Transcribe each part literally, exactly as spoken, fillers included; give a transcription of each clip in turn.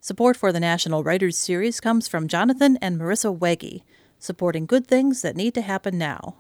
Support for the National Writers Series comes from Jonathan and Marissa Wegge, supporting good things that need to happen now.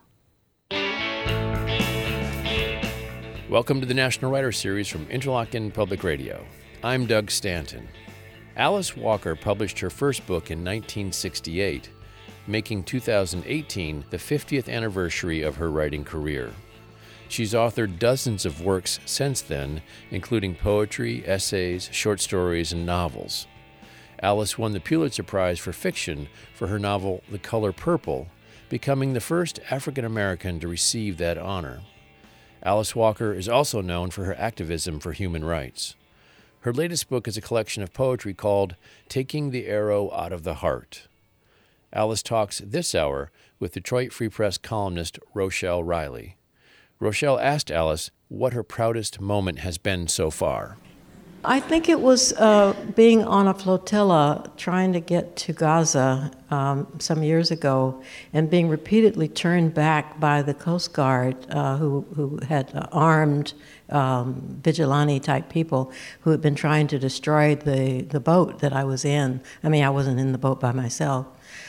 Welcome to the National Writers Series from Interlochen Public Radio. I'm Doug Stanton. Alice Walker published her first book in nineteen sixty-eight, making two thousand eighteen the fiftieth anniversary of her writing career. She's authored dozens of works since then, including poetry, essays, short stories, and novels. Alice won the Pulitzer Prize for Fiction for her novel The Color Purple, becoming the first African American to receive that honor. Alice Walker is also known for her activism for human rights. Her latest book is a collection of poetry called Taking the Arrow Out of the Heart. Alice talks this hour with Detroit Free Press columnist Rochelle Riley. Rochelle asked Alice what her proudest moment has been so far. I think it was uh, being on a flotilla trying to get to Gaza um, some years ago and being repeatedly turned back by the Coast Guard uh, who, who had uh, armed um, vigilante-type people who had been trying to destroy the, the boat that I was in. I mean, I wasn't in the boat by myself.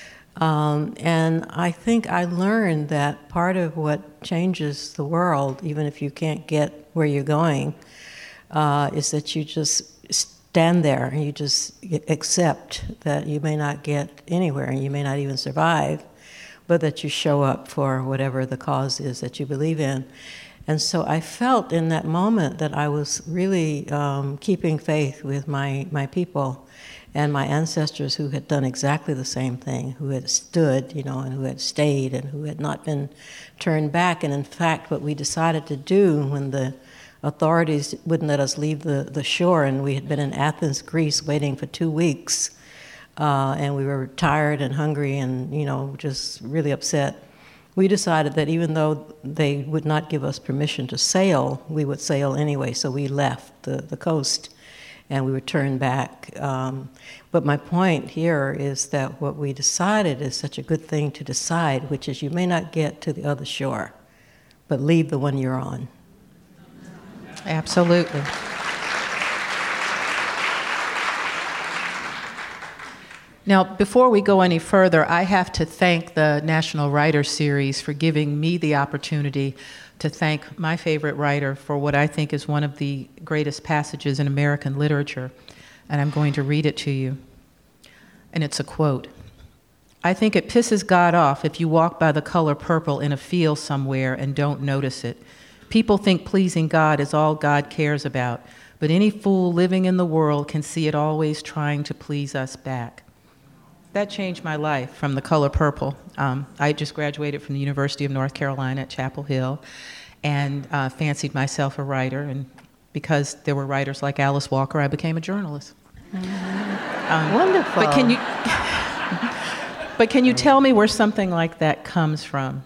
Um, and I think I learned that part of what changes the world, even if you can't get where you're going, uh, is that you just stand there and you just accept that you may not get anywhere and you may not even survive, but that you show up for whatever the cause is that you believe in. And so I felt in that moment that I was really um, keeping faith with my, my people and my ancestors who had done exactly the same thing, who had stood, you know, and who had stayed and who had not been turned back. And in fact, what we decided to do when the authorities wouldn't let us leave the, the shore, and we had been in Athens, Greece, waiting for two weeks, uh, and we were tired and hungry and, you know, just really upset. We decided that even though they would not give us permission to sail, we would sail anyway, so we left the, the coast and we would turn back. Um, but my point here is that what we decided is such a good thing to decide, which is you may not get to the other shore, but leave the one you're on. Absolutely. Now, before we go any further, I have to thank the National Writers Series for giving me the opportunity to thank my favorite writer for what I think is one of the greatest passages in American literature, and I'm going to read it to you. And it's a quote. "I think it pisses God off if you walk by the color purple in a field somewhere and don't notice it. People think pleasing God is all God cares about, but any fool living in the world can see it always trying to please us back." That changed my life from the color purple. Um, I just graduated from the University of North Carolina at Chapel Hill and uh, fancied myself a writer. And because there were writers like Alice Walker, I became a journalist. Um, Wonderful. But can you, but can you tell me where something like that comes from?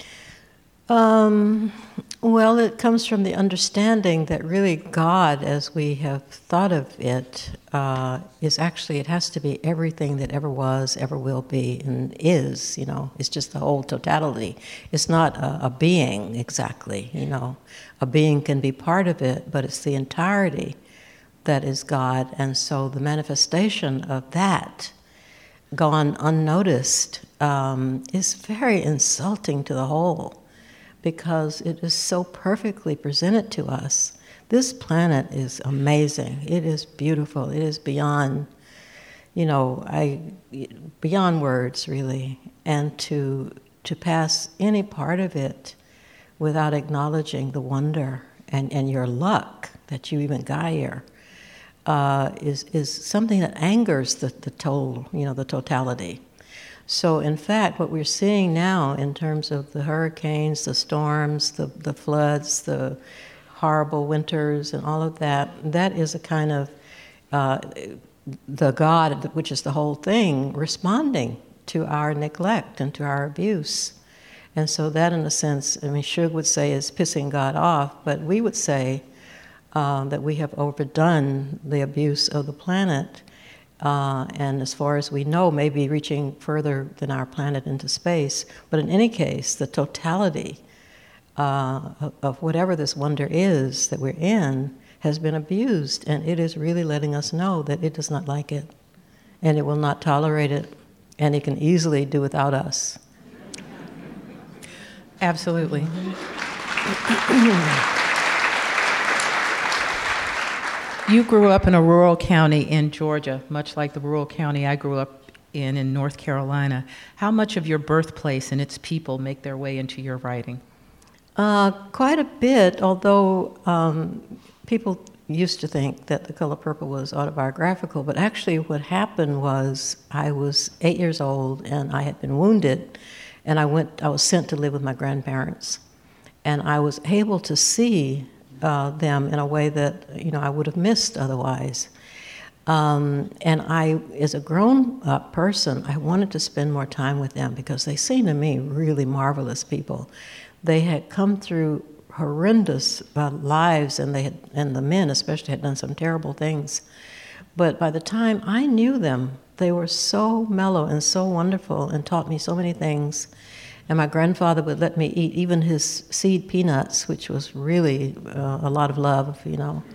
Um, well, it comes from the understanding that really God, as we have thought of it, uh, is actually, it has to be everything that ever was, ever will be, and is, you know. It's just the whole totality. It's not a, a being, exactly, you know. A being can be part of it, but it's the entirety that is God. And so the manifestation of that, gone unnoticed, um, is very insulting to the whole, because it is so perfectly presented to us. This planet is amazing. It is beautiful. It is beyond, you know, I beyond words, really. And to to pass any part of it without acknowledging the wonder and, and your luck that you even got here uh, is is something that angers the, the total, you know, the totality. So in fact, what we're seeing now in terms of the hurricanes, the storms, the, the floods, the horrible winters and all of that, that is a kind of uh, the God, which is the whole thing, responding to our neglect and to our abuse. And so that, in a sense, I mean, Shug would say is pissing God off, but we would say uh, that we have overdone the abuse of the planet. Uh, and as far as we know, maybe reaching further than our planet into space. But in any case, the totality uh, of, of whatever this wonder is that we're in has been abused, and it is really letting us know that it does not like it, and it will not tolerate it, and it can easily do without us. Absolutely. You grew up in a rural county in Georgia, much like the rural county I grew up in in North Carolina. How much of your birthplace and its people make their way into your writing? Uh, quite a bit, although um, people used to think that The Color Purple was autobiographical, but actually what happened was I was eight years old and I had been wounded, and I went. I was sent to live with my grandparents, and I was able to see uh, them in a way that you know I would have missed otherwise. Um, and I, as a grown-up person, I wanted to spend more time with them because they seemed to me really marvelous people. They had come through horrendous uh, lives, and they had, and the men especially had done some terrible things. But by the time I knew them, they were so mellow and so wonderful and taught me so many things. And my grandfather would let me eat even his seed peanuts, which was really uh, a lot of love, you know.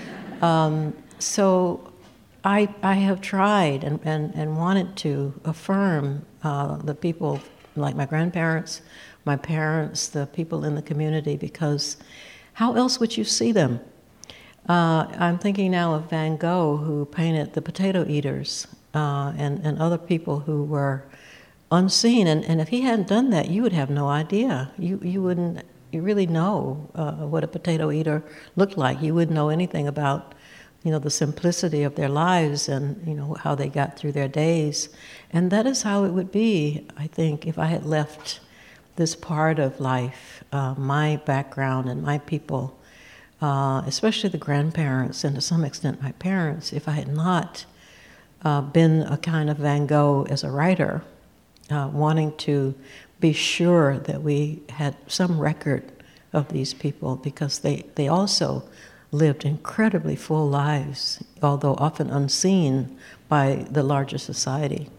Um, so I, I have tried and, and, and wanted to affirm uh, the people like my grandparents, my parents, the people in the community, because how else would you see them? Uh, I'm thinking now of Van Gogh, who painted the potato eaters, uh, and, and other people who were unseen. And, and if he hadn't done that, you would have no idea. You, you wouldn't you really know uh, what a potato eater looked like. You wouldn't know anything about, you know, the simplicity of their lives and, you know, how they got through their days. And that is how it would be, I think, if I had left this part of life, uh, my background and my people, uh, especially the grandparents and to some extent my parents, if I had not uh, been a kind of Van Gogh as a writer, uh, wanting to be sure that we had some record of these people, because they, they also lived incredibly full lives, although often unseen by the larger society.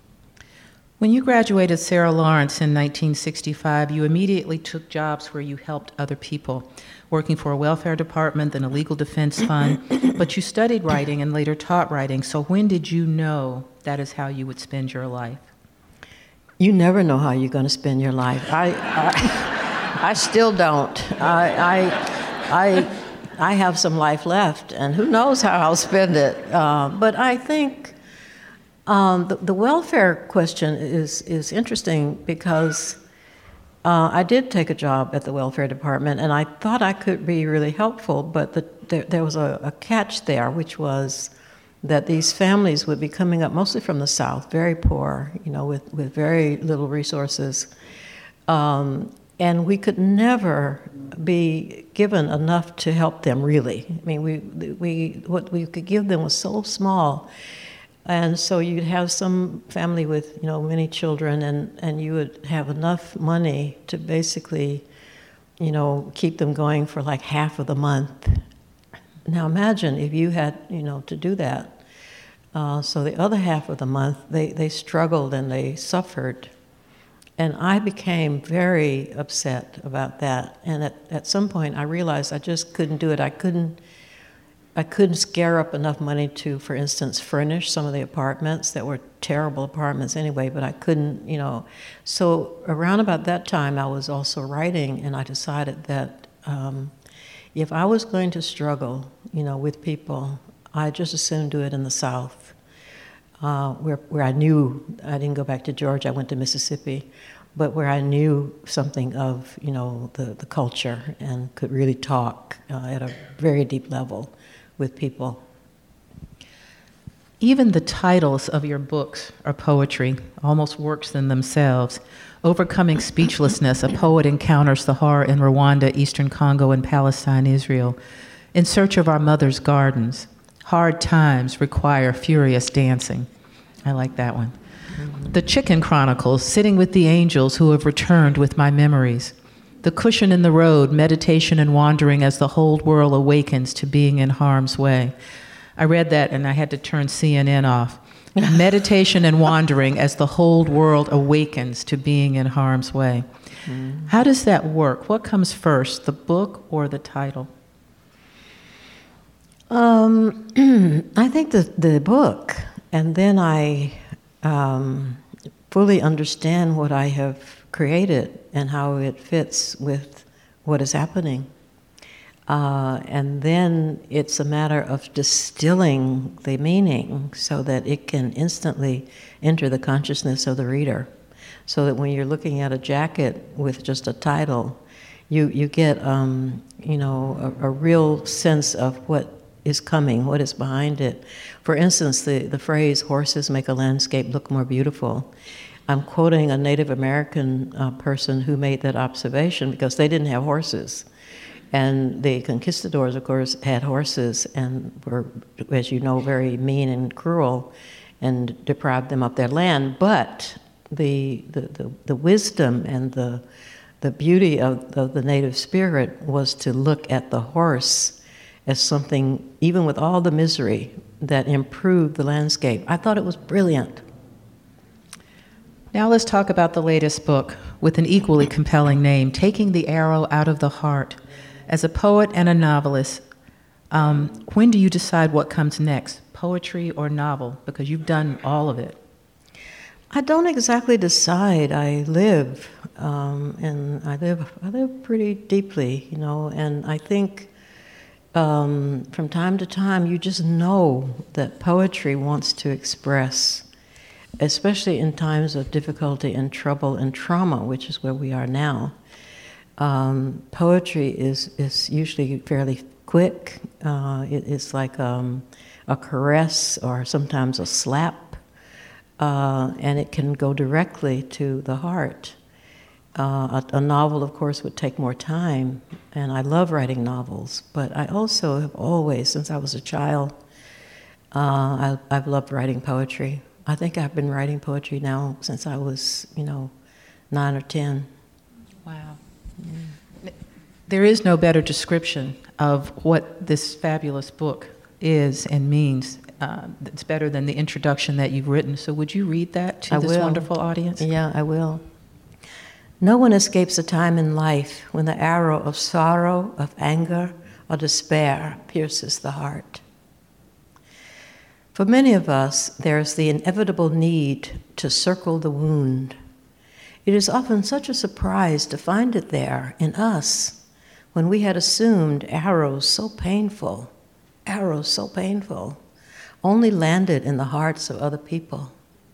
When you graduated Sarah Lawrence in nineteen sixty-five, you immediately took jobs where you helped other people, working for a welfare department, then a legal defense fund, but you studied writing and later taught writing. So when did you know that is how you would spend your life? You never know how you're going to spend your life. I, I, I still don't. I, I, I, I have some life left, and who knows how I'll spend it. Uh, but I think um, the, the welfare question is is interesting because uh, I did take a job at the welfare department, and I thought I could be really helpful, but the, there, there was a, a catch there, which was that these families would be coming up mostly from the South, very poor, you know, with, with very little resources. Um, and we could never be given enough to help them, really. I mean, we, we what we could give them was so small. And so you'd have some family with, you know, many children, and, and you would have enough money to basically, you know, keep them going for like half of the month. Now imagine if you had, you know, to do that. Uh, so the other half of the month, they, they struggled and they suffered. And I became very upset about that. And at, at some point, I realized I just couldn't do it. I couldn't, I couldn't scare up enough money to, for instance, furnish some of the apartments that were terrible apartments anyway, but I couldn't, you know. So around about that time, I was also writing, and I decided that um, if I was going to struggle, you know, with people, I'd just as soon do it in the South, uh, where where I knew. I didn't go back to Georgia. I went to Mississippi, but where I knew something of, you know, the, the culture and could really talk uh, at a very deep level with people. Even the titles of your books are poetry, almost works in themselves. Overcoming Speechlessness, a poet encounters the horror in Rwanda, Eastern Congo, and Palestine, Israel. In Search of Our Mother's Gardens, Hard Times Require Furious Dancing. I like that one. Mm-hmm. The Chicken Chronicles, Sitting with the Angels Who Have Returned with My Memories. The Cushion in the Road, Meditation and Wandering as the Whole World Awakens to Being in Harm's Way. I read that and I had to turn C N N off. Meditation and Wandering as the Whole World Awakens to Being in Harm's Way. Mm. How does that work? What comes first, the book or the title? Um, I think the, the book, and then I um, fully understand what I have created and how it fits with what is happening. Uh, and then it's a matter of distilling the meaning so that it can instantly enter the consciousness of the reader. So that when you're looking at a jacket with just a title, you, you get um, you know, a, a real sense of what is coming, what is behind it. For instance, the, the phrase, horses make a landscape look more beautiful. I'm quoting a Native American uh, person who made that observation because they didn't have horses. And the conquistadors, of course, had horses and were, as you know, very mean and cruel and deprived them of their land. But the the, the, the wisdom and the, the beauty of, of the native spirit was to look at the horse as something, even with all the misery, that improved the landscape. I thought it was brilliant. Now let's talk about the latest book with an equally compelling name, Taking the Arrow Out of the Heart. As a poet and a novelist, um, when do you decide what comes next, poetry or novel? Because you've done all of it. I don't exactly decide. I live, um, and I live. I live pretty deeply, you know. And I think um, from time to time, you just know that poetry wants to express, especially in times of difficulty and trouble and trauma, which is where we are now. Um, poetry is, is usually fairly quick. Uh, it, it's like um, a caress or sometimes a slap, uh, and it can go directly to the heart. Uh, a, a novel, of course, would take more time, and I love writing novels, but I also have always, since I was a child, uh, I, I've loved writing poetry. I think I've been writing poetry now since I was, you know, nine or ten. Wow. Mm. There is no better description of what this fabulous book is and means. Uh, it's better than the introduction that you've written. So would you read that to I this will. wonderful audience? Yeah, I will. No one escapes a time in life when the arrow of sorrow, of anger, or despair pierces the heart. For many of us, there is the inevitable need to circle the wound. It is often such a surprise to find it there in us when we had assumed arrows so painful, arrows so painful, only landed in the hearts of other people.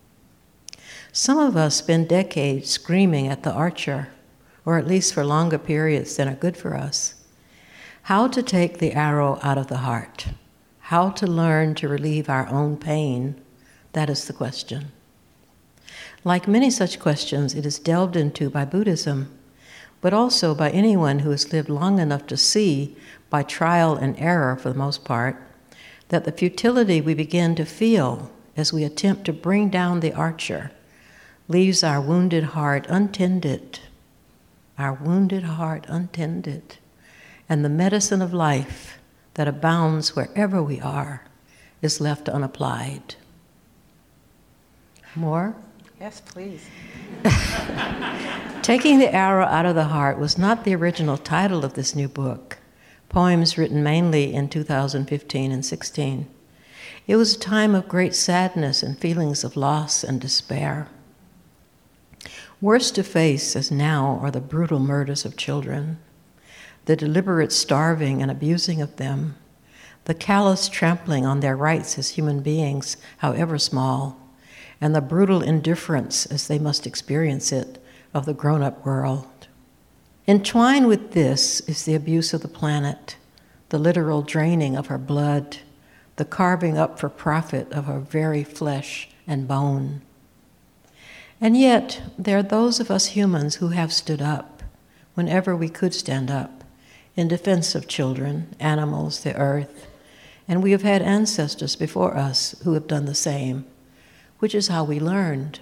Some of us spend decades screaming at the archer, or at least for longer periods than are good for us. How to take the arrow out of the heart, how to learn to relieve our own pain, that is the question. Like many such questions, it is delved into by Buddhism, but also by anyone who has lived long enough to see, by trial and error for the most part, that the futility we begin to feel as we attempt to bring down the archer leaves our wounded heart untended, our wounded heart untended, and the medicine of life that abounds wherever we are is left unapplied. More? Yes, please. Taking the Arrow Out of the Heart was not the original title of this new book, poems written mainly in two thousand fifteen and sixteen. It was a time of great sadness and feelings of loss and despair. Worse to face as now are the brutal murders of children, the deliberate starving and abusing of them, the callous trampling on their rights as human beings, however small, and the brutal indifference, as they must experience it, of the grown-up world. Entwined with this is the abuse of the planet, the literal draining of her blood, the carving up for profit of her very flesh and bone. And yet, there are those of us humans who have stood up, whenever we could stand up, in defense of children, animals, the earth, and we have had ancestors before us who have done the same, which is how we learned.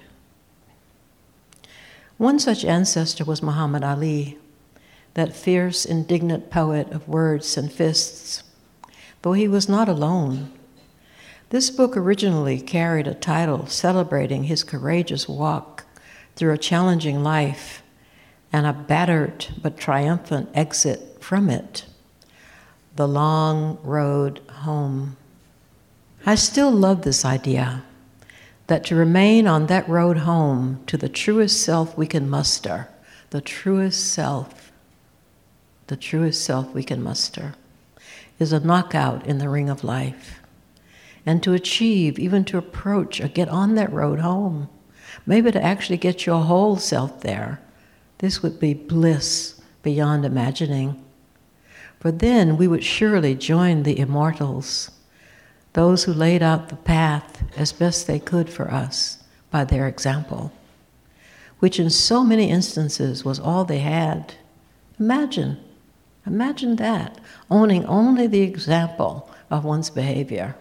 One such ancestor was Muhammad Ali, that fierce, indignant poet of words and fists, though he was not alone. This book originally carried a title celebrating his courageous walk through a challenging life and a battered but triumphant exit from it. the long road home. I still love this idea that to remain on that road home to the truest self we can muster, the truest self, the truest self we can muster, is a knockout in the ring of life. And to achieve, even to approach or get on that road home, maybe to actually get your whole self there, this would be bliss beyond imagining. For then we would surely join the immortals, those who laid out the path as best they could for us by their example, which in so many instances was all they had. Imagine, imagine that, owning only the example of one's behavior.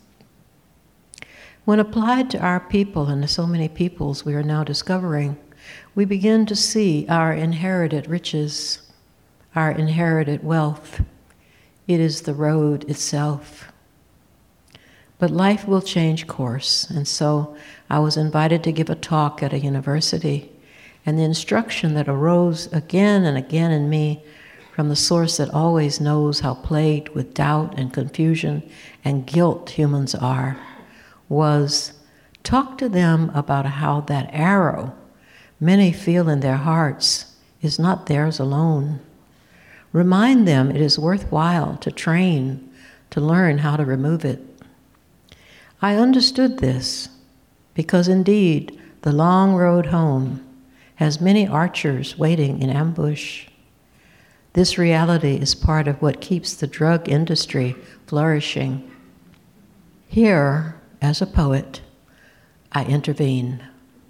When applied to our people and to so many peoples we are now discovering, we begin to see our inherited riches, our inherited wealth. It is the road itself. But life will change course, and so I was invited to give a talk at a university, and the instruction that arose again and again in me from the source that always knows how plagued with doubt and confusion and guilt humans are was, talk to them about how that arrow many feel in their hearts is not theirs alone. Remind them it is worthwhile to train, to learn how to remove it. I understood this because indeed the long road home has many archers waiting in ambush. This reality is part of what keeps the drug industry flourishing. Here, as a poet, I intervene.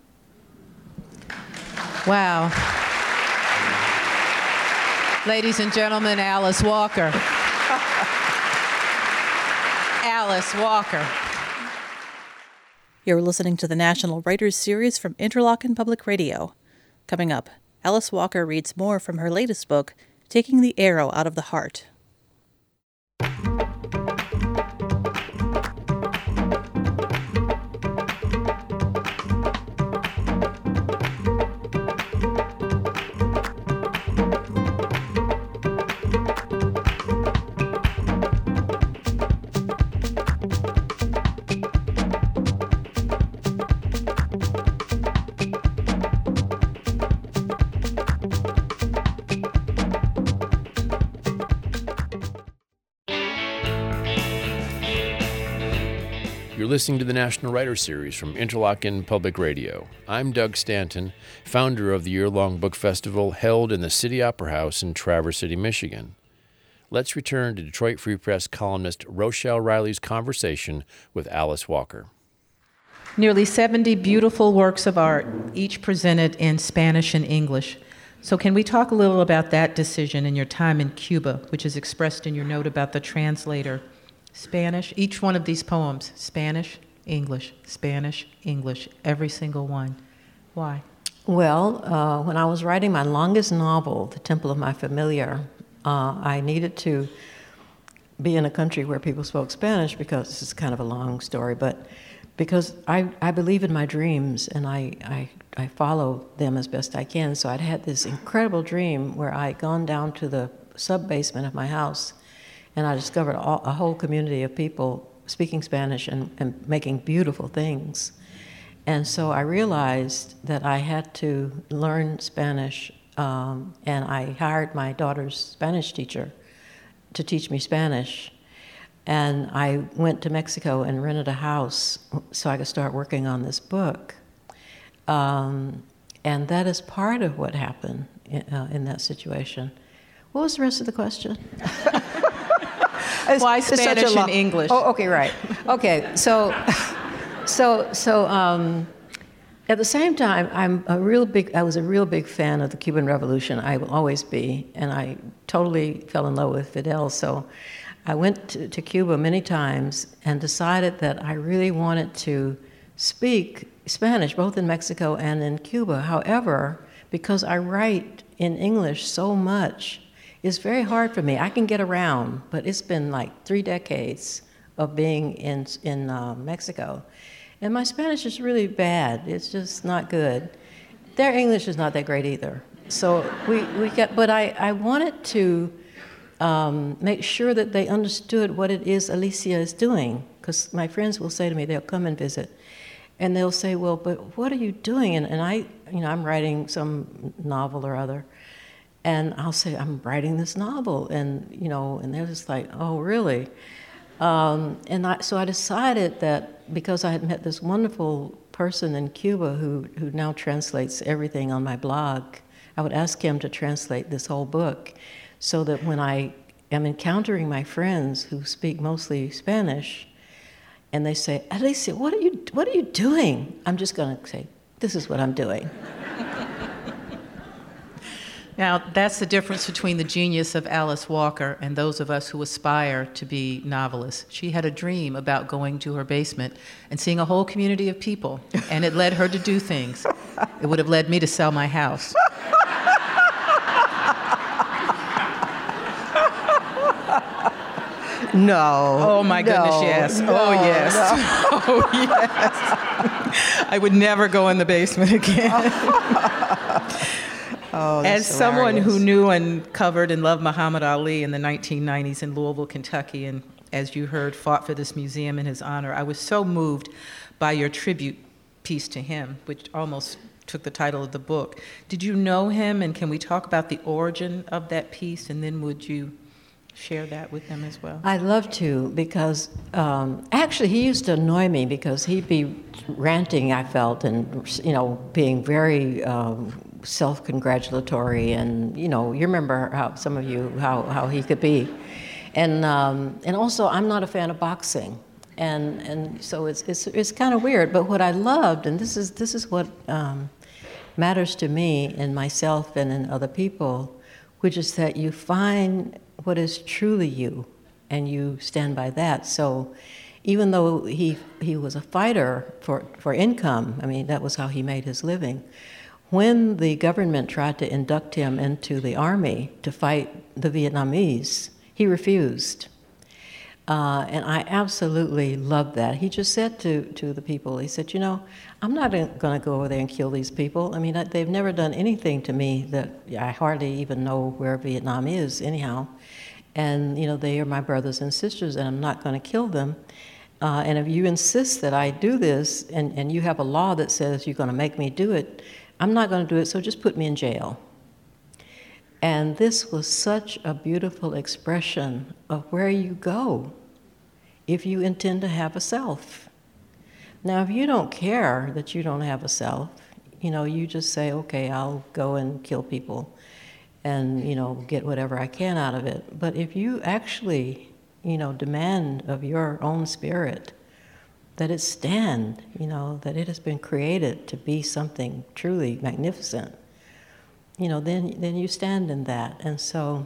Wow. Ladies and gentlemen, Alice Walker. Alice Walker. You're listening to the National Writers Series from Interlochen Public Radio. Coming up, Alice Walker reads more from her latest book, Taking the Arrow Out of the Heart. You're listening to the National Writers Series from Interlochen Public Radio. I'm Doug Stanton, founder of the year-long book festival held in the City Opera House in Traverse City, Michigan. Let's return to Detroit Free Press columnist Rochelle Riley's conversation with Alice Walker. Nearly seventy beautiful works of art, each presented in Spanish and English. So can we talk a little about that decision and your time in Cuba, which is expressed in your note about the translator? Spanish, each one of these poems, Spanish, English, Spanish, English, every single one. Why? Well, uh, when I was writing my longest novel, The Temple of My Familiar, uh, I needed to be in a country where people spoke Spanish because this is kind of a long story, but because I, I believe in my dreams and I, I, I follow them as best I can. So I'd had this incredible dream where I'd gone down to the sub-basement of my house and I discovered all, a whole community of people speaking Spanish and, and making beautiful things. And so I realized that I had to learn Spanish, um, and I hired my daughter's Spanish teacher to teach me Spanish. And I went to Mexico and rented a house so I could start working on this book. Um, and that is part of what happened in, uh, in that situation. What was the rest of the question? It's, Why Spanish and English? Oh, okay, right. Okay, so, so, so um, at the same time, I'm a real big. I was a real big fan of the Cuban Revolution. I will always be, and I totally fell in love with Fidel. So, I went to, to Cuba many times and decided that I really wanted to speak Spanish, both in Mexico and in Cuba. However, because I write in English so much, it's very hard for me. I can get around, but it's been like three decades of being in in uh, Mexico. And my Spanish is really bad. It's just not good. Their English is not that great either. So we, we get, but I, I wanted to um, make sure that they understood what it is Alicia is doing. Because my friends will say to me, they'll come and visit, and they'll say, well, but what are you doing? And, and I, you know, I'm writing some novel or other, and I'll say, I'm writing this novel, and, you know, and they're just like, oh, really? Um, and I, so I decided that because I had met this wonderful person in Cuba who, who now translates everything on my blog, I would ask him to translate this whole book so that when I am encountering my friends who speak mostly Spanish, and they say, Alicia, what are you, what are you doing? I'm just going to say, this is what I'm doing. Now, that's the difference between the genius of Alice Walker and those of us who aspire to be novelists. She had a dream about going to her basement and seeing a whole community of people, and it led her to do things. It would have led me to sell my house. No. Oh, my no, goodness, yes. No, oh, yes. No. Oh, yes. I would never go in the basement again. Oh, As someone hilarious. who knew and covered and loved Muhammad Ali in the nineteen nineties in Louisville, Kentucky, and as you heard, fought for this museum in his honor, I was so moved by your tribute piece to him, which almost took the title of the book. Did you know him, and can we talk about the origin of that piece, and then would you share that with them as well? I'd love to, because um, actually he used to annoy me because he'd be ranting, I felt, and, you know, being very um, self-congratulatory, and, you know, you remember how some of you, how, how he could be. And um, and also, I'm not a fan of boxing, and and so it's it's it's kind of weird. But what I loved, and this is this is what um, matters to me in myself and in other people, which is that you find what is truly you, and you stand by that. So even though he he was a fighter for, for income, I mean, that was how he made his living, when the government tried to induct him into the army to fight the Vietnamese, he refused. Uh, and I absolutely loved that. He just said to, to the people, he said, you know, I'm not going to go over there and kill these people. I mean, I, they've never done anything to me that I hardly even know where Vietnam is anyhow. And, you know, they are my brothers and sisters, and I'm not going to kill them. Uh, and if you insist that I do this, and, and you have a law that says you're going to make me do it, I'm not going to do it, so just put me in jail. And this was such a beautiful expression of where you go if you intend to have a self. Now, if you don't care that you don't have a self, you know, you just say, okay, I'll go and kill people and, you know, get whatever I can out of it. But if you actually, you know, demand of your own spirit that it stand, you know, that it has been created to be something truly magnificent, you know, then then you stand in that. And so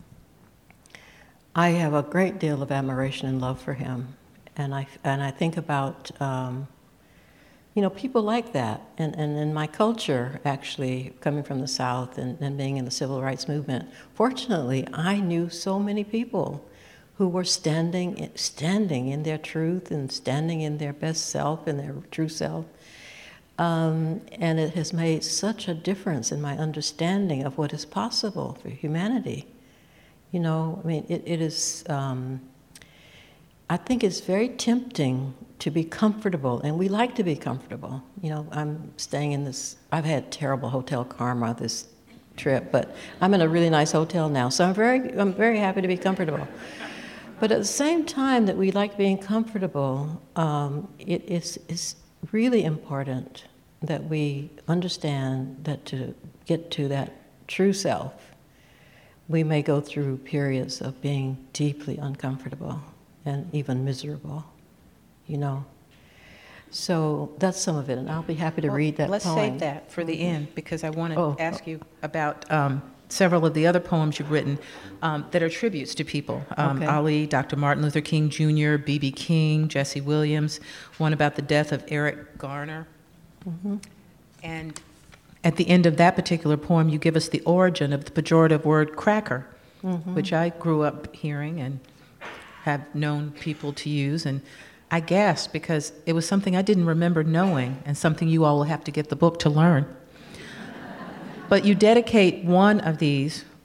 I have a great deal of admiration and love for him. And I, and I think about, um, you know, people like that. And, and in my culture, actually, coming from the South and, and being in the civil rights movement, fortunately, I knew so many people who were standing, standing in their truth and standing in their best self and their true self. Um, and it has made such a difference in my understanding of what is possible for humanity. You know, I mean, it, it is, um, I think it's very tempting to be comfortable, and we like to be comfortable. You know, I'm staying in this, I've had terrible hotel karma this trip, but I'm in a really nice hotel now, so I'm very, I'm very happy to be comfortable. But at the same time that we like being comfortable, um, it is it's really important that we understand that to get to that true self, we may go through periods of being deeply uncomfortable and even miserable, you know. So that's some of it, and I'll be happy to Well, read that let's poem. save that for the end, because I want to Oh. ask you about um, several of the other poems you've written um, that are tributes to people. Um, Okay. Ali, Doctor Martin Luther King Junior, B B King, Jesse Williams, one about the death of Eric Garner. Mm-hmm. And at the end of that particular poem, you give us the origin of the pejorative word cracker, Mm-hmm. which I grew up hearing and have known people to use. And I gasped because it was something I didn't remember knowing, and something you all will have to get the book to learn. But you dedicate one of these,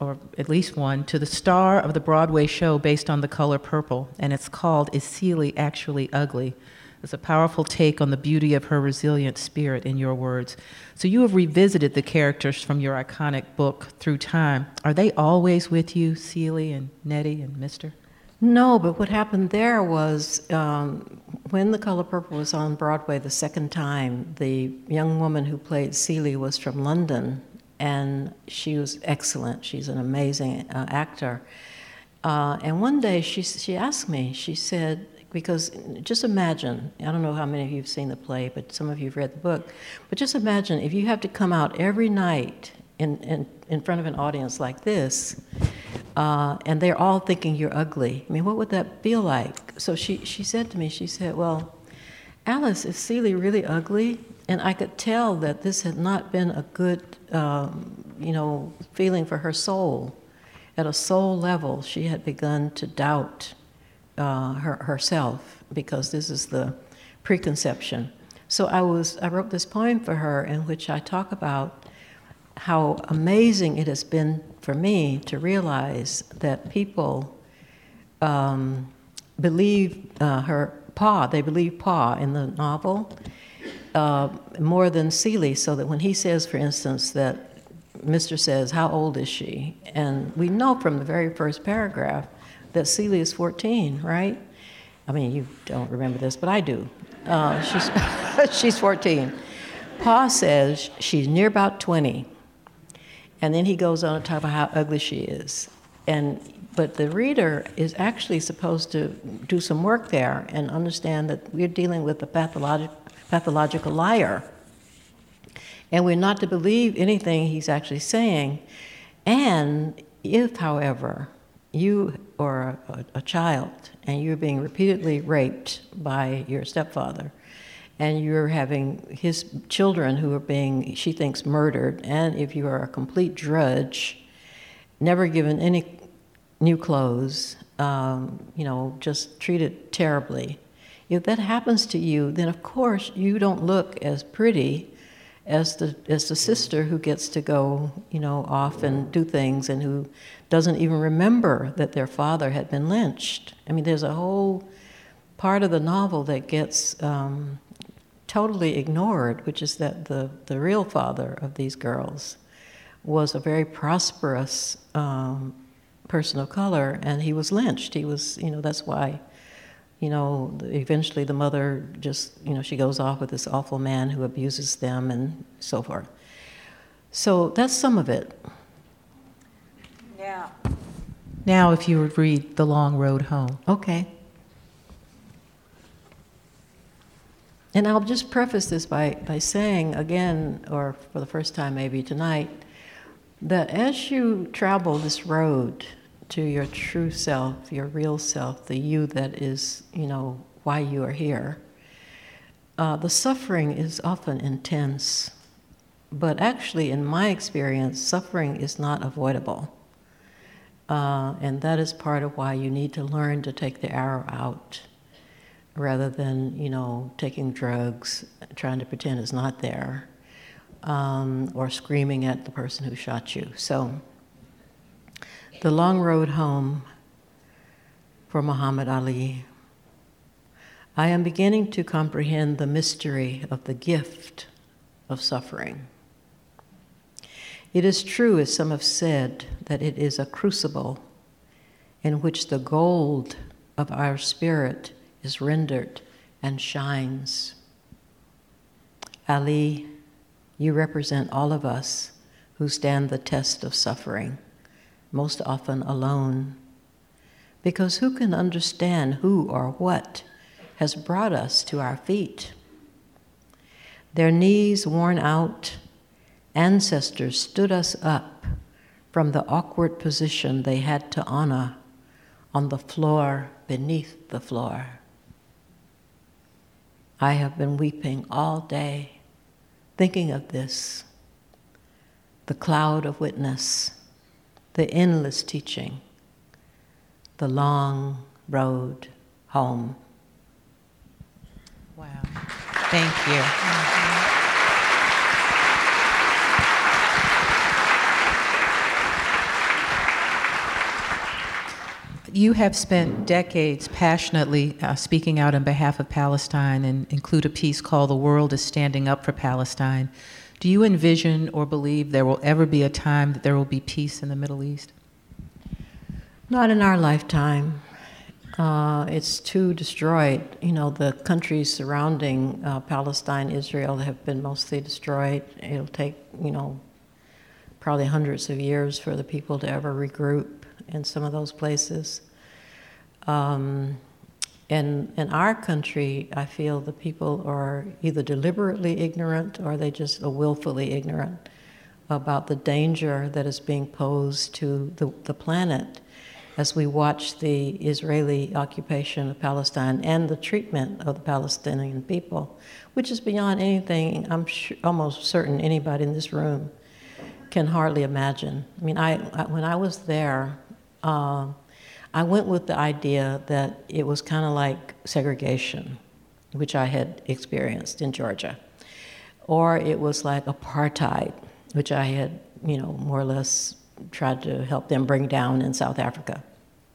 or at least one, to the star of the Broadway show based on The Color Purple, and it's called Is Celie Actually Ugly? It's a powerful take on the beauty of her resilient spirit, in your words. So you have revisited the characters from your iconic book through time. Are they always with you, Celie and Nettie and Mister? No, but what happened there was um, when The Color Purple was on Broadway the second time, the young woman who played Celie was from London, and she was excellent. She's an amazing uh, actor. Uh, and one day she she asked me, she said, because just imagine, I don't know how many of you have seen the play, but some of you have read the book, but just imagine if you have to come out every night in, in, in front of an audience like this, uh, and they're all thinking you're ugly. I mean, what would that feel like? So she, she said to me, she said, well, Alice, is Celie really ugly? And I could tell that this had not been a good, um, you know, feeling for her soul. At a soul level, she had begun to doubt uh, her, herself, because this is the preconception. So I was, I wrote this poem for her in which I talk about how amazing it has been for me to realize that people um, believe uh, her Pa, they believe Pa in the novel, uh, more than Celie, so that when he says, for instance, that Mister says, how old is she? And we know from the very first paragraph that Celie is fourteen, right? I mean, you don't remember this, but I do. Uh, she's, she's fourteen. Pa says she's near about twenty. And then he goes on to talk about how ugly she is. And but the reader is actually supposed to do some work there and understand that we're dealing with a pathologic, pathological liar. And we're not to believe anything he's actually saying. And if, however, you are a, a child and you're being repeatedly raped by your stepfather, and you're having his children who are being, she thinks, murdered, and if you are a complete drudge, never given any new clothes, um, you know, just treated terribly, if that happens to you, then of course you don't look as pretty as the as the sister who gets to go, you know, off and do things and who doesn't even remember that their father had been lynched. I mean, there's a whole part of the novel that gets um, totally ignored, which is that the, the real father of these girls was a very prosperous um, person of color, and he was lynched. He was, you know, that's why, you know, eventually the mother just, you know, she goes off with this awful man who abuses them and so forth. So that's some of it. Yeah. Now, if you would read The Long Road Home. Okay. And I'll just preface this by, by saying again, or for the first time maybe tonight, that as you travel this road to your true self, your real self, the you that is, you know, why you are here, uh, the suffering is often intense. But actually, in my experience, suffering is not avoidable. Uh, and that is part of why you need to learn to take the arrow out, rather than, you know, taking drugs, trying to pretend it's not there, um, or screaming at the person who shot you. So, The Long Road Home for Muhammad Ali. I am beginning to comprehend the mystery of the gift of suffering. It is true, as some have said, that it is a crucible in which the gold of our spirit is rendered and shines. Ali, you represent all of us who stand the test of suffering, most often alone, because who can understand who or what has brought us to our feet? Their knees worn out, ancestors stood us up from the awkward position they had to honor on the floor beneath the floor. I have been weeping all day, thinking of this, the cloud of witness, the endless teaching, the long road home. Wow. Thank you. Mm-hmm. You have spent decades passionately uh, speaking out on behalf of Palestine and include a piece called The World is Standing Up for Palestine. Do you envision or believe there will ever be a time that there will be peace in the Middle East? Not in our lifetime. Uh, it's too destroyed. You know, the countries surrounding uh, Palestine, Israel, have been mostly destroyed. It'll take, you know, probably hundreds of years for the people to ever regroup in some of those places. Um, and in our country, I feel the people are either deliberately ignorant or they just are willfully ignorant about the danger that is being posed to the, the planet as we watch the Israeli occupation of Palestine and the treatment of the Palestinian people, which is beyond anything I'm sure, almost certain anybody in this room can hardly imagine. I mean, I, I when I was there, uh, I went with the idea that it was kind of like segregation, which I had experienced in Georgia, or it was like apartheid, which I had, you know, more or less tried to help them bring down in South Africa.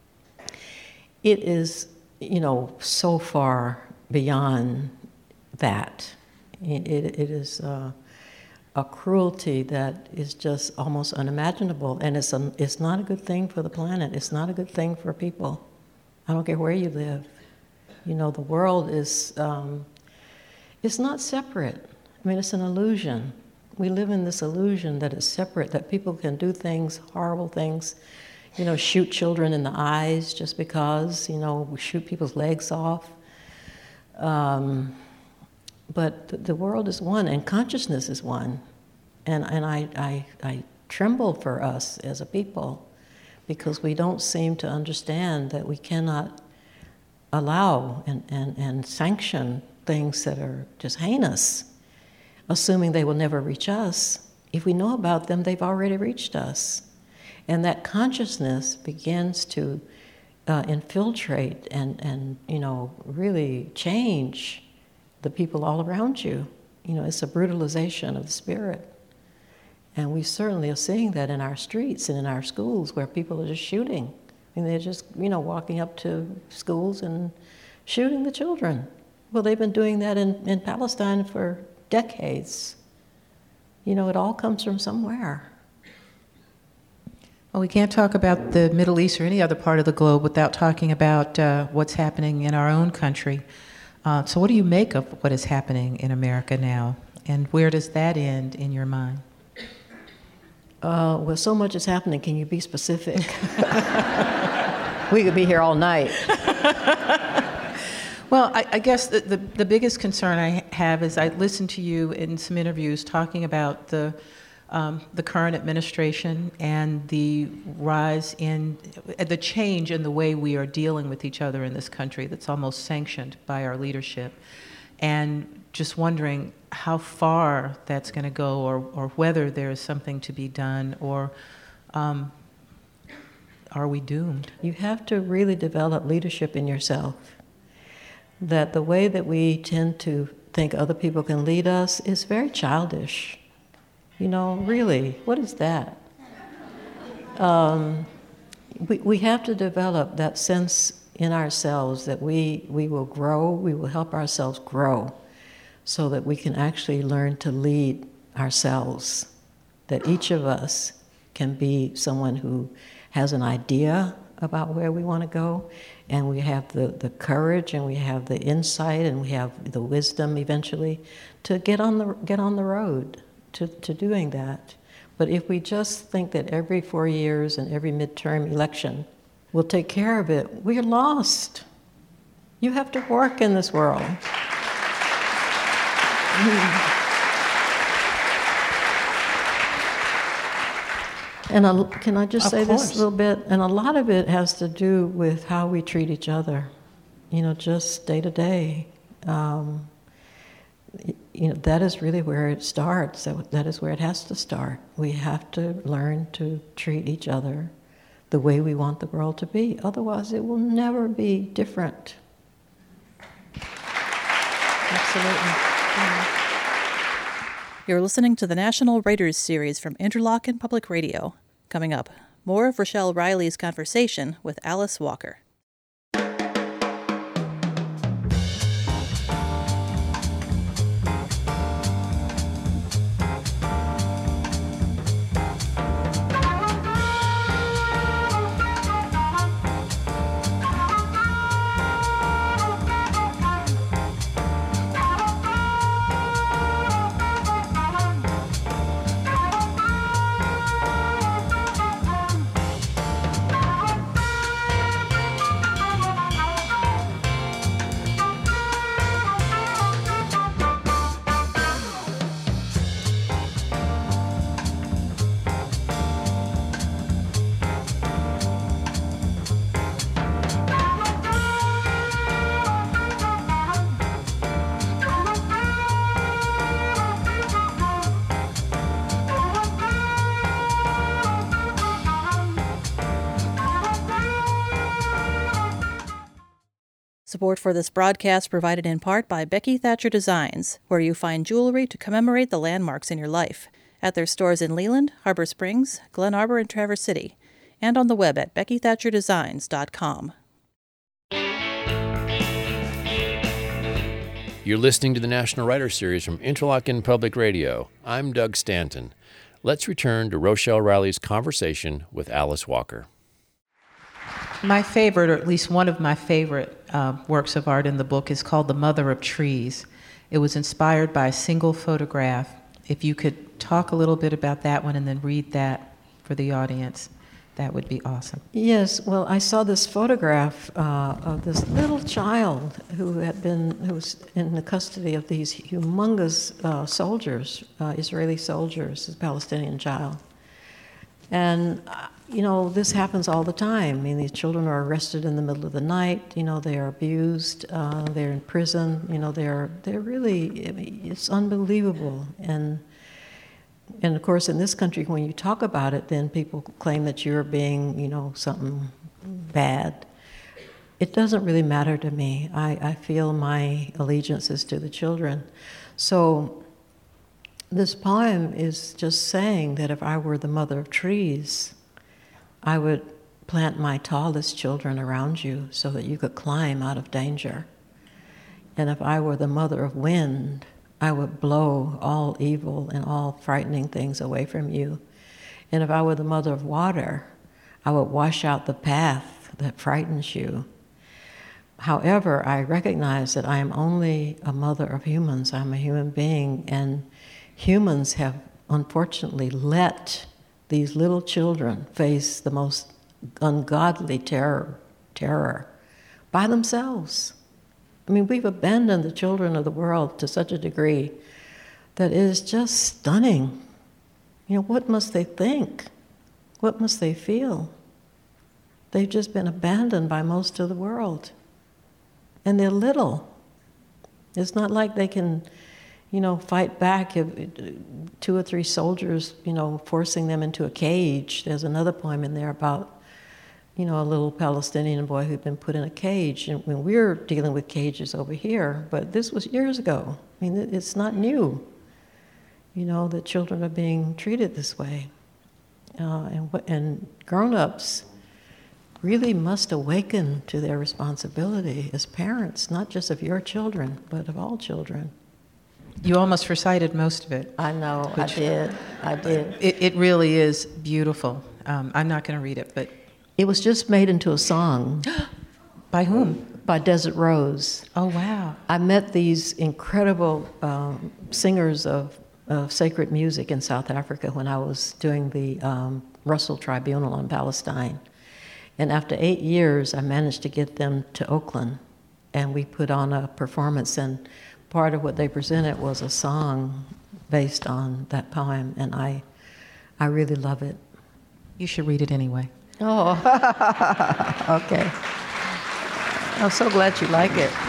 It is, you know, so far beyond that. It, it, it is uh, a cruelty that is just almost unimaginable, and it's, a, it's not a good thing for the planet. It's not a good thing for people. I don't care where you live. You know, the world is, um, it's not separate. I mean, it's an illusion. We live in this illusion that it's separate, that people can do things, horrible things, you know, shoot children in the eyes just because, you know, we shoot people's legs off. Um, but the, the world is one, and consciousness is one. And, and I, I, I tremble for us as a people because we don't seem to understand that we cannot allow and, and, and sanction things that are just heinous, assuming they will never reach us. If we know about them, they've already reached us. And that consciousness begins to uh, infiltrate and, and, you know, really change the people all around you. You know, it's a brutalization of the spirit. And we certainly are seeing that in our streets and in our schools where people are just shooting. I mean, they're just, you know, walking up to schools and shooting the children. Well, they've been doing that in, in Palestine for decades. You know, it all comes from somewhere. Well, we can't talk about the Middle East or any other part of the globe without talking about uh, what's happening in our own country. Uh, so what do you make of what is happening in America now? And where does that end in your mind? Uh, well, so much is happening. Can you be specific? We could be here all night. Well, I, I guess the, the, the biggest concern I have is I listened to you in some interviews talking about the um, the current administration and the rise in, the change in the way we are dealing with each other in this country that's almost sanctioned by our leadership. And just wondering how far that's going to go, or, or whether there is something to be done, or um, are we doomed? You have to really develop leadership in yourself. That the way that we tend to think other people can lead us is very childish. You know, really, what is that? Um, we, we have to develop that sense in ourselves that we, we will grow, we will help ourselves grow, so that we can actually learn to lead ourselves, that each of us can be someone who has an idea about where we want to go, and we have the, the courage, and we have the insight, and we have the wisdom eventually to get on the get on the road to, to doing that. But if we just think that every four years and every midterm election will take care of it, we're lost. You have to work in this world. And a, can I just Of say course. this a little bit? And a lot of it has to do with how we treat each other, you know, just day to day. Um, you know, that is really where it starts. That, that is where it has to start. We have to learn to treat each other the way we want the world to be. Otherwise, it will never be different. Absolutely. Yeah. You're listening to the National Writers Series from Interlochen Public Radio. Coming up, more of Rochelle Riley's conversation with Alice Walker. Support for this broadcast provided in part by Becky Thatcher Designs, where you find jewelry to commemorate the landmarks in your life, at their stores in Leland, Harbor Springs, Glen Arbor, and Traverse City, and on the web at becky thatcher designs dot com. You're listening to the National Writer Series from Interlochen Public Radio. I'm Doug Stanton. Let's return to Rochelle Riley's conversation with Alice Walker. My favorite, or at least one of my favorite uh, works of art in the book is called The Mother of Trees. It was inspired by a single photograph. If you could talk a little bit about that one and then read that for the audience, that would be awesome. Yes, well, I saw this photograph uh, of this little child who had been, who was in the custody of these humongous uh, soldiers, uh, Israeli soldiers, a Palestinian child. And, uh, you know, this happens all the time. I mean, these children are arrested in the middle of the night. You know, they are abused. Uh, they're in prison. You know, they're they're really, I mean, it's unbelievable. And and of course, in this country, when you talk about it, then people claim that you're being, you know, something bad. It doesn't really matter to me. I, I feel my allegiance is to the children. So this poem is just saying that if I were the mother of trees, I would plant my tallest children around you so that you could climb out of danger. And if I were the mother of wind, I would blow all evil and all frightening things away from you. And if I were the mother of water, I would wash out the path that frightens you. However, I recognize that I am only a mother of humans. I'm a human being, and humans have unfortunately let these little children face the most ungodly terror, terror by themselves. I mean, we've abandoned the children of the world to such a degree that it is just stunning. You know, what must they think? What must they feel? They've just been abandoned by most of the world. And they're little. It's not like they can, you know, fight back if two or three soldiers, you know, forcing them into a cage. There's another poem in there about, you know, a little Palestinian boy who'd been put in a cage. And when we're dealing with cages over here, but this was years ago. I mean, it's not new, you know, that children are being treated this way. Uh, and, and grown-ups really must awaken to their responsibility as parents, not just of your children, but of all children. You almost recited most of it. I know, I did, I did. It, it really is beautiful. Um, I'm not going to read it, but... It was just made into a song. By whom? By Desert Rose. Oh, wow. I met these incredible um, singers of, of sacred music in South Africa when I was doing the um, Russell Tribunal on Palestine. And after eight years, I managed to get them to Oakland, and we put on a performance, and part of what they presented was a song based on that poem, and I, I really love it. You should read it anyway. Oh, okay. I'm so glad you like it.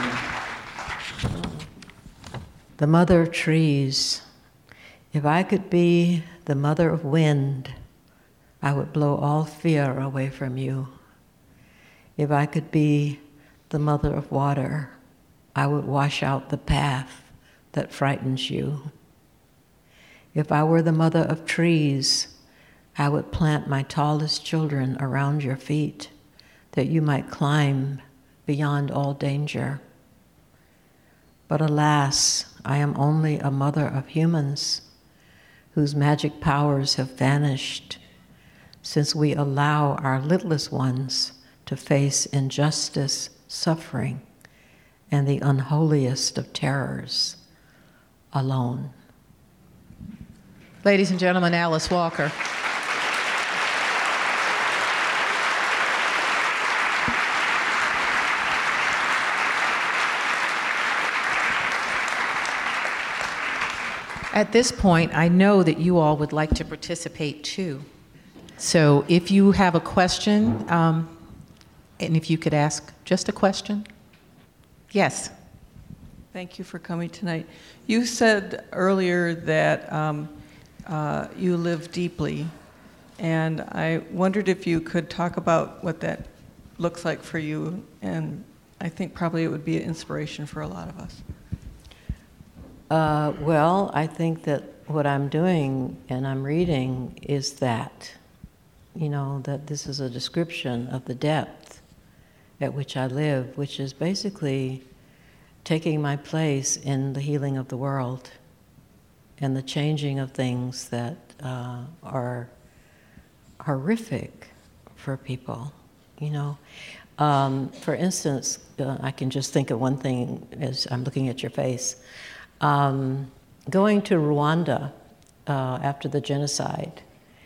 The mother of trees. If I could be the mother of wind, I would blow all fear away from you. If I could be the mother of water, I would wash out the path that frightens you. If I were the mother of trees, I would plant my tallest children around your feet, that you might climb beyond all danger. But alas, I am only a mother of humans whose magic powers have vanished since we allow our littlest ones to face injustice, suffering, and the unholiest of terrors alone. Ladies and gentlemen, Alice Walker. At this point, I know that you all would like to participate too. So if you have a question, um, and if you could ask just a question. Yes. Thank you for coming tonight. You said earlier that um, uh, you live deeply, and I wondered if you could talk about what that looks like for you, and I think probably it would be an inspiration for a lot of us. Uh, well, I think that what I'm doing and I'm reading is that, you know, that this is a description of the depth at which I live, which is basically taking my place in the healing of the world and the changing of things that uh, are horrific for people, you know. Um, for instance, uh, I can just think of one thing as I'm looking at your face. Um, going to Rwanda uh, after the genocide,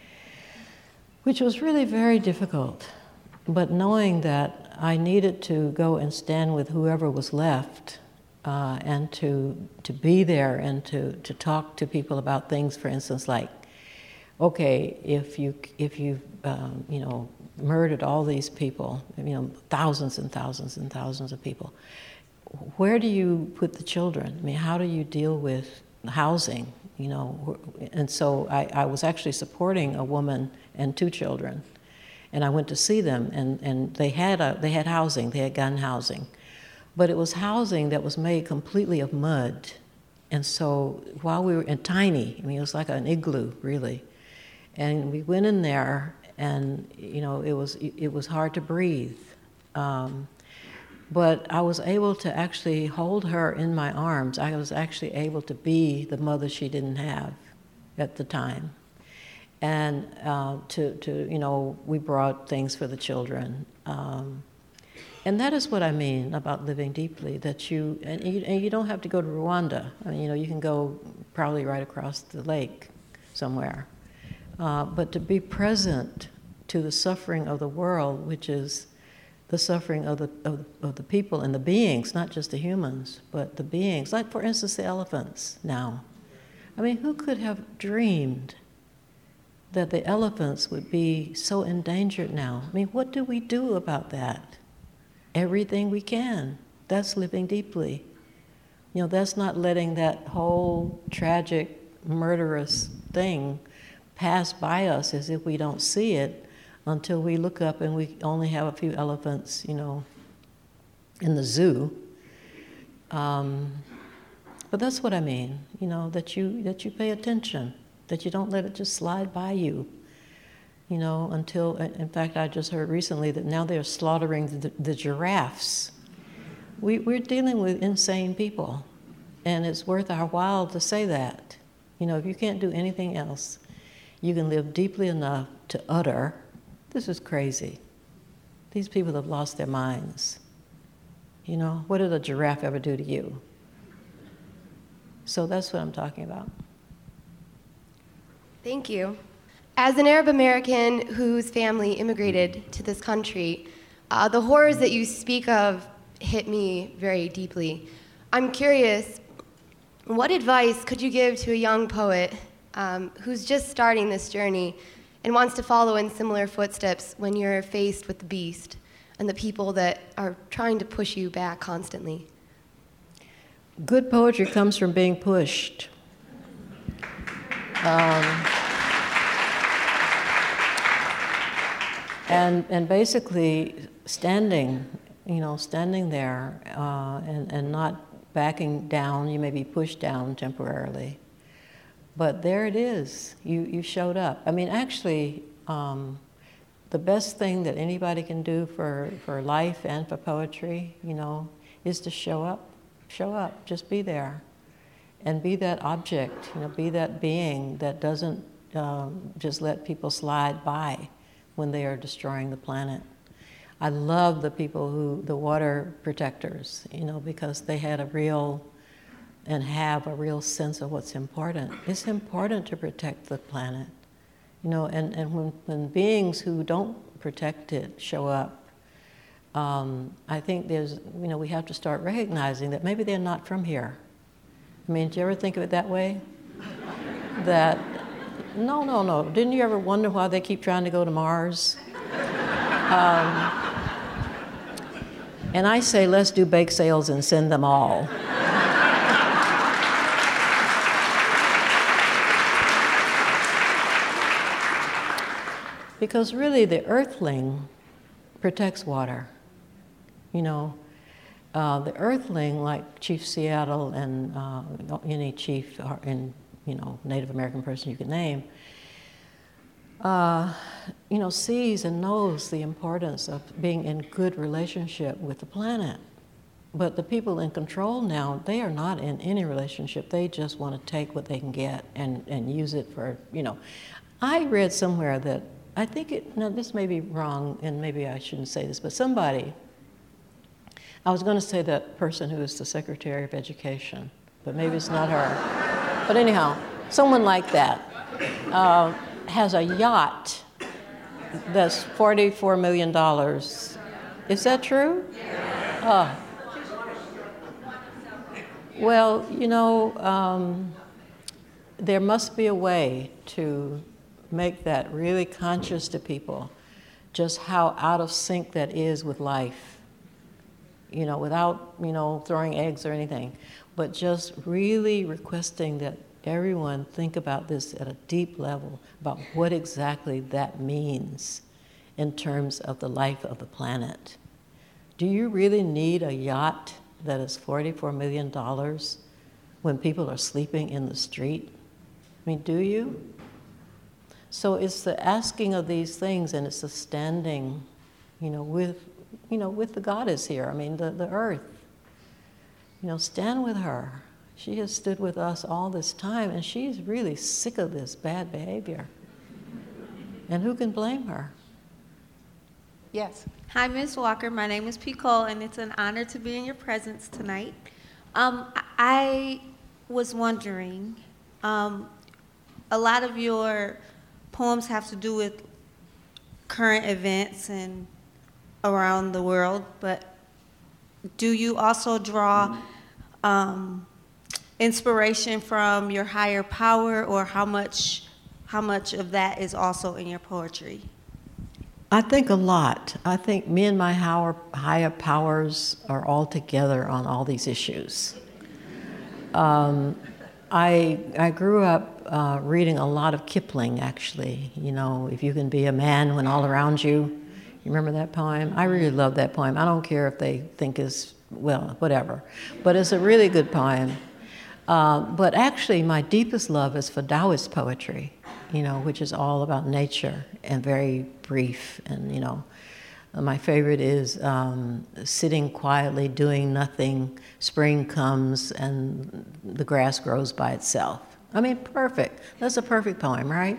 which was really very difficult, but knowing that I needed to go and stand with whoever was left uh, and to to be there and to, to talk to people about things, for instance, like, okay, if you if you um, you know murdered all these people, you know thousands and thousands and thousands of people, where do you put the children? I mean, how do you deal with housing? You know, and so I, I was actually supporting a woman and two children, and I went to see them, and, and they had a they had housing, they had gun housing, but it was housing that was made completely of mud, and so while we were in tiny, I mean, it was like an igloo really, and we went in there, and you know, it was it was hard to breathe. Um, But I was able to actually hold her in my arms. I was actually able to be the mother she didn't have at the time. And uh, to, to, you know, we brought things for the children. Um, and that is what I mean about living deeply, that you and, you, and you don't have to go to Rwanda. I mean, you know, you can go probably right across the lake somewhere. Uh, but to be present to the suffering of the world, which is the suffering of the, of, of the people and the beings, not just the humans, but the beings. Like, for instance, the elephants now. I mean, who could have dreamed that the elephants would be so endangered now? I mean, what do we do about that? Everything we can. That's living deeply. You know, that's not letting that whole tragic, murderous thing pass by us as if we don't see it, until we look up and we only have a few elephants, you know, in the zoo. Um, but that's what I mean, you know, that you that you pay attention, that you don't let it just slide by you, you know, until, in fact, I just heard recently that now they're slaughtering the, the giraffes. We, we're dealing with insane people, and it's worth our while to say that. You know, if you can't do anything else, you can live deeply enough to utter, this is crazy. These people have lost their minds. You know, what did a giraffe ever do to you? So that's what I'm talking about. Thank you. As an Arab American whose family immigrated to this country, uh, the horrors that you speak of hit me very deeply. I'm curious, what advice could you give to a young poet um, who's just starting this journey and wants to follow in similar footsteps when you're faced with the beast and the people that are trying to push you back constantly? Good poetry comes from being pushed. Um, and and basically standing, you know, standing there uh, and, and not backing down. You may be pushed down temporarily, But there it is. You, you showed up. I mean, actually, um, the best thing that anybody can do for, for life and for poetry, you know, is to show up. Show up. Just be there. And be that object, you know, be that being that doesn't um, just let people slide by when they are destroying the planet. I love the people who, the water protectors, you know, because they had a real, and have a real sense of what's important. It's important to protect the planet, you know, and, and when, when beings who don't protect it show up, um, I think there's, you know, we have to start recognizing that maybe they're not from here. I mean, do you ever think of it that way? That, no, no, no. Didn't you ever wonder why they keep trying to go to Mars? Um, and I say, let's do bake sales and send them all. Because really, the earthling protects water, you know. Uh, the earthling, like Chief Seattle and uh, any chief or in, you know, Native American person you could name, uh, you know, sees and knows the importance of being in good relationship with the planet. But the people in control now, they are not in any relationship. They just want to take what they can get and, and use it for, you know. I read somewhere that, I think it, no, this may be wrong, and maybe I shouldn't say this, but somebody, I was going to say that person who is the Secretary of Education, but maybe it's not her. But anyhow, someone like that uh, has a yacht that's forty-four million dollars. Is that true? Uh, well, you know, um, there must be a way to make that really conscious to people, just how out of sync that is with life. You know, without, you know, throwing eggs or anything, but just really requesting that everyone think about this at a deep level, about what exactly that means in terms of the life of the planet. Do you really need a yacht that is forty-four million dollars when people are sleeping in the street? I mean, do you? So it's the asking of these things, and it's the standing, you know, with you know, with the goddess here, I mean, the, the earth. You know, stand with her. She has stood with us all this time, and she's really sick of this bad behavior. And who can blame her? Yes. Hi, Miz Walker. My name is P. Cole, and it's an honor to be in your presence tonight. Um, I was wondering, um, a lot of your poems have to do with current events and around the world, but do you also draw um, inspiration from your higher power, or how much how much of that is also in your poetry? I think a lot. I think me and my higher, higher powers are all together on all these issues. Um, I I grew up uh, reading a lot of Kipling, actually. You know, if you can be a man when all around you. You remember that poem? I really love that poem. I don't care if they think it's, well, whatever. But it's a really good poem. Uh, but actually, my deepest love is for Taoist poetry, you know, which is all about nature and very brief. And, you know, my favorite is um, sitting quietly, doing nothing. Spring comes and the grass grows by itself. I mean, perfect. That's a perfect poem, right?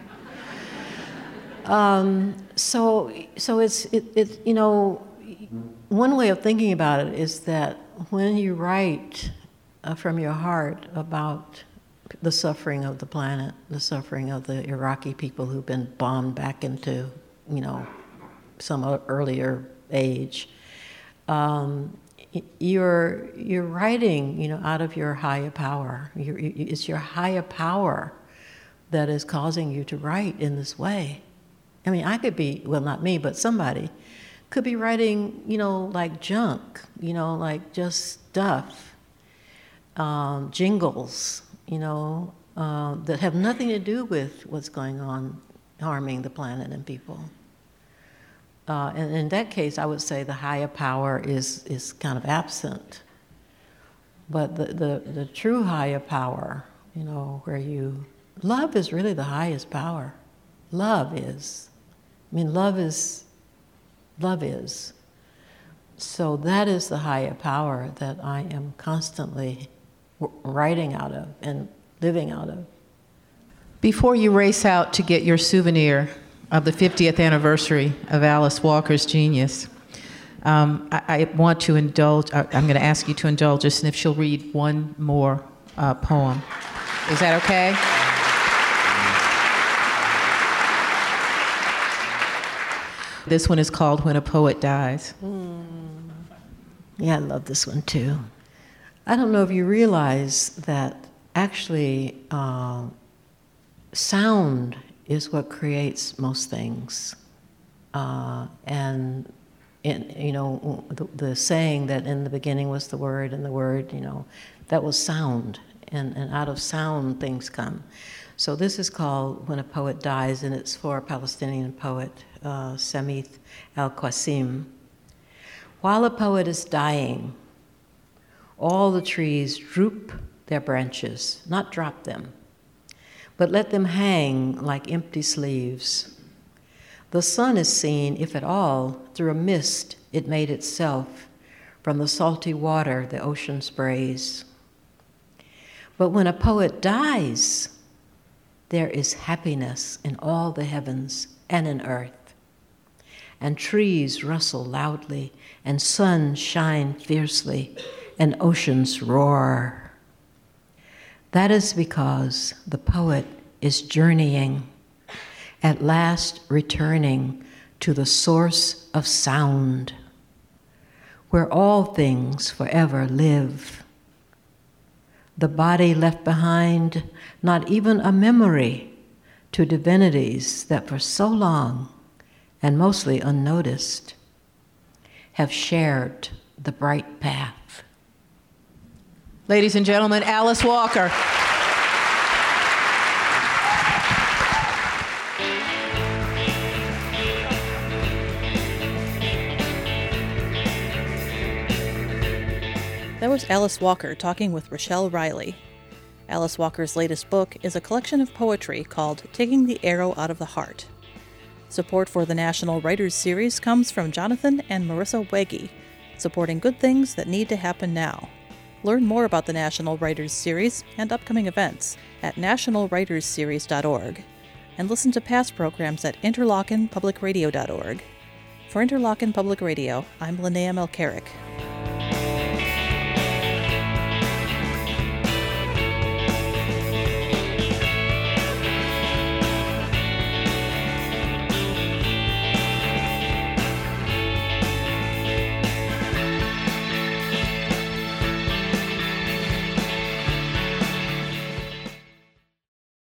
Um, so, so it's, it, it, you know, one way of thinking about it is that when you write uh, from your heart about the suffering of the planet, the suffering of the Iraqi people who've been bombed back into, you know, some earlier age, um, you're, you're writing, you know, out of your higher power. You're, it's your higher power that is causing you to write in this way. I mean, I could be, well, not me, but somebody could be writing, you know, like junk, you know, like just stuff, um, jingles, you know, uh, that have nothing to do with what's going on harming the planet and people. Uh, and in that case, I would say the higher power is, is kind of absent. But the, the, the true higher power, you know, where you love is really the highest power. Love is. I mean, love is, love is. So that is the higher power that I am constantly writing out of and living out of. Before you race out to get your souvenir of the fiftieth anniversary of Alice Walker's genius, um, I, I want to indulge, I, I'm going to ask you to indulge us, and if she'll read one more uh, poem. Is that okay? This one is called When a Poet Dies. Mm. Yeah, I love this one too. I don't know if you realize that actually uh, sound is what creates most things. Uh, and, in, you know, the, the saying that in the beginning was the word, and the word, you know, that was sound. And, and out of sound, things come. So this is called When a Poet Dies, and it's for a Palestinian poet, uh, Samith al-Qasim. While a poet is dying, all the trees droop their branches, not drop them, but let them hang like empty sleeves. The sun is seen, if at all, through a mist it made itself from the salty water the ocean sprays. But when a poet dies, there is happiness in all the heavens and in earth. And trees rustle loudly, and suns shine fiercely, and oceans roar. That is because the poet is journeying, at last returning to the source of sound, where all things forever live. The body left behind not even a memory to divinities that for so long, and mostly unnoticed, have shared the bright path. Ladies and gentlemen, Alice Walker. That was Alice Walker talking with Rochelle Riley. Alice Walker's latest book is a collection of poetry called Taking the Arrow Out of the Heart. Support for the National Writers Series comes from Jonathan and Marissa Wege, supporting good things that need to happen now. Learn more about the National Writers Series and upcoming events at national writers series dot org, and listen to past programs at interlochen public radio dot org. For Interlochen Public Radio, I'm Linnea Melcherick.